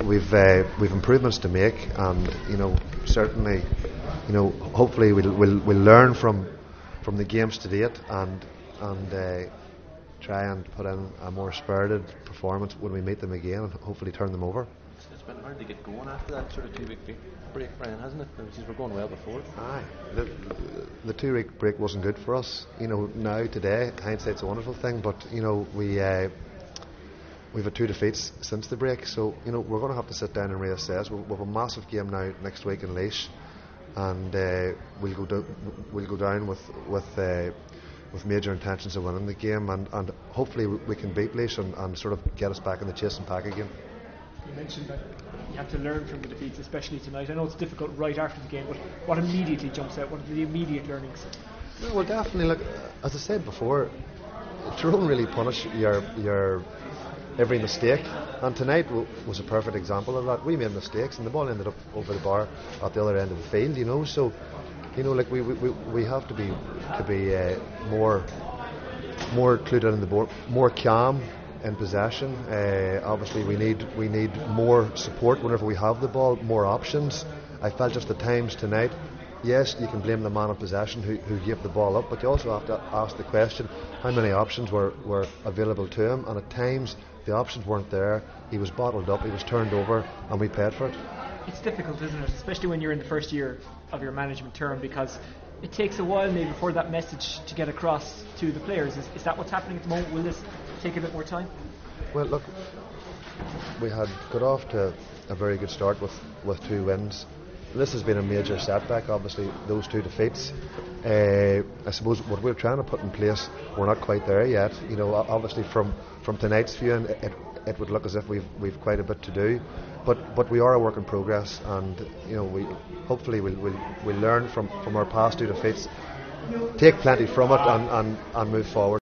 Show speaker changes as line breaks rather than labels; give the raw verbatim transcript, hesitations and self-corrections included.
we've uh, we've improvements to make, and you know certainly, you know hopefully we'll we'll, we'll learn from from the games to date, and and uh, try and put in a more spirited performance when we meet them again, and hopefully turn them over.
It's been hard to get going after that sort of two week break, Brian, hasn't it? Because we're going well before.
Aye, the, the, the two week break wasn't good for us. You know, now today hindsight's a wonderful thing, but you know we. Uh, We've had two defeats since the break, so you know we're going to have to sit down and reassess. We'll, we'll have a massive game now next week in Laois, and uh, we'll go do, we'll go down with with uh, with major intentions of winning the game, and, and hopefully we can beat Laois and, and sort of get us back in the chasing pack again.
You mentioned that you have to learn from the defeats, especially tonight. I know it's difficult right after the game, but what immediately jumps out? What are the immediate learnings?
No, well, definitely. Like as I said before, Tyrone really punish your your. every mistake, and tonight w- was a perfect example of that. We made mistakes and the ball ended up over the bar at the other end of the field, you know, so you know like we we, we have to be to be uh, more more clued in the board, more calm in possession. Uh, obviously we need we need more support whenever we have the ball, more options. I felt just at times tonight, yes, you can blame the man in possession who, who gave the ball up, but you also have to ask the question, how many options were, were available to him, and at times the options weren't there. He was bottled up, he was turned over, and we paid for it.
It's difficult, isn't it, especially when you're in the first year of your management term, because it takes a while maybe for that message to get across to the players. Is, is that what's happening at the moment? Will this take a bit more time?
Well, look, we had got off to a very good start with, with two wins. This has been a major setback, obviously, those two defeats. Uh, I suppose what we're trying to put in place, we're not quite there yet. You know, obviously from, from tonight's viewing, it, it would look as if we've we've quite a bit to do, but but we are a work in progress, and you know, we hopefully we'll we'll, we'll learn from, from our past two defeats, take plenty from it, and, and, and move forward.